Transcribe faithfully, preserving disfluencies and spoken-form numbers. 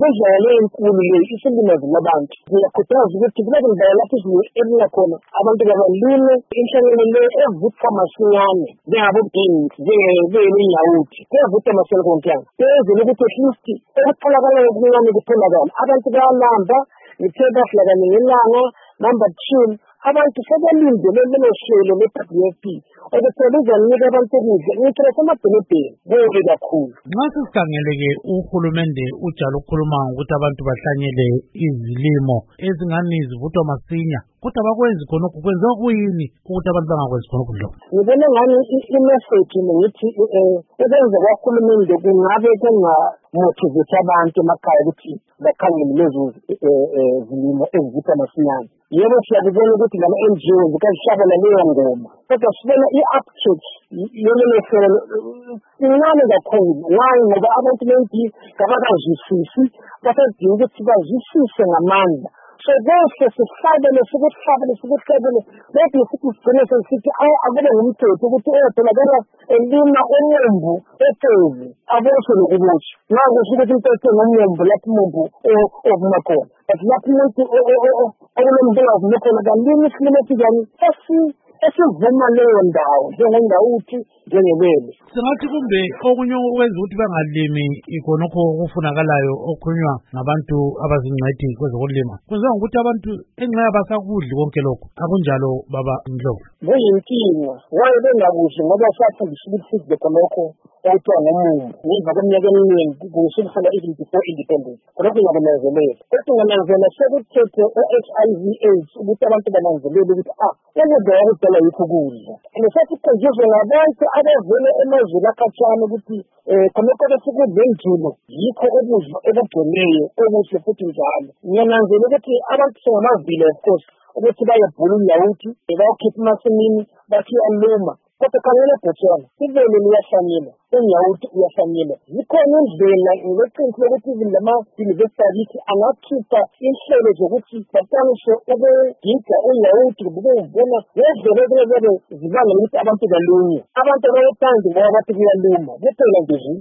Imidlalo enkulu le isilimela abantu. Ngiyakhuthaza ukuthi kube indawo lapho sizoyela khona abantu abalime inhlangano le evutha masinyane njengabodingi njengey'nyawuthi kuyavutha masinyane konke kwenzela ukuthi at least okutholakalayo okuncane kutholakala abantu bayalamba ngithe bahlakane ngelanga number two abantu sebelindele lelo hlelo le-W F P ukuthi lizanika abantu ukudla ngithe nasemadolobheni kubi kakhulu. Nxa sisikhangele-ke uhulumende ujala ukukhuluma ukuthi abantu bahlanyele izilimo ezingani zivuthwa masinya kodwa bakwenzi khonokho kwenziwa kuyini ukuthi abantu bangakwenzi khonokho lokho? Ngibona ngani i-message ngithi ukwenza kwahulumende kungabe kungamotivate abantu emakhaya ukuthi bakhangele lezo zilimo ezivuthwa masinyane. Yebo siyakubona ukuthi lama-N G O zikazihlabela leyo ngoma kodwa sibona i-uptake yolelo hlelo incane kakhulu. Why? Ngoba abantu maybe kabakazwisisi basadinga ukuthi bazwisise ngamandla. So bese sihlabele sikuhlabele sikuhlabele maybe futhi sigcine sesithi akube ngumthetho ukuthi oyatholakala elima umumbu ethezi aboshe nokuboshwa. Ngakusho ukuthi into ethenga umumbu lapho umumbu ovuma khona. But lapho umuntu okulembulo ovuma khona kalimi isilimo esijani esivuma leyo ndawo njengengawuthi njengebele. Singathi kumbe okunye okwenza ukuthi bangalimi ikhonokho okufunakalayo okukhulunywa ngabantu abazingcwethi kwezokulima kwenziwa ngokuthi abantu enxa basakudli konke lokho akunjalo baba Ndlovu? Kuyinkinga waye bengakudli ngoba safundiswa ukuthi sidle khonokho okuthiwa ngumumbu ngemva kweminyaka eminingi kusukela even before independence. Khonokho ngiyakunanzelela kodwa nginanzelela sekuthethe o-H I V AIDS ukuthi abantu bananzelele ukuthi ah ukudla okudala yikho kudla and sesikhunjuzwe ngabantu abavele emazweni akhatshana ukuthi khonokho besikudla enjulo yikho ukudla okugcweleyo okuhle futhi njalo. Ngiyananzela ukuthi abantu sengamavile of course ukuthi bayebhula unyawuthi bayawukhipha emasimini bathi aluma kodwa khangela Botswana ivele liyahlanyela unyawuthi uyahlanyela. Zikhona indlela ngeqiniso lokuthi even lama-university angakhipha inhlelo zokuthi bakwaniswe ukugida unyawuthi ukuvuna ngendlela ekulebele zibanga ukuthi abantu balunye. Abantu abathandi ngoba bathi kuyaluma kuphela nje.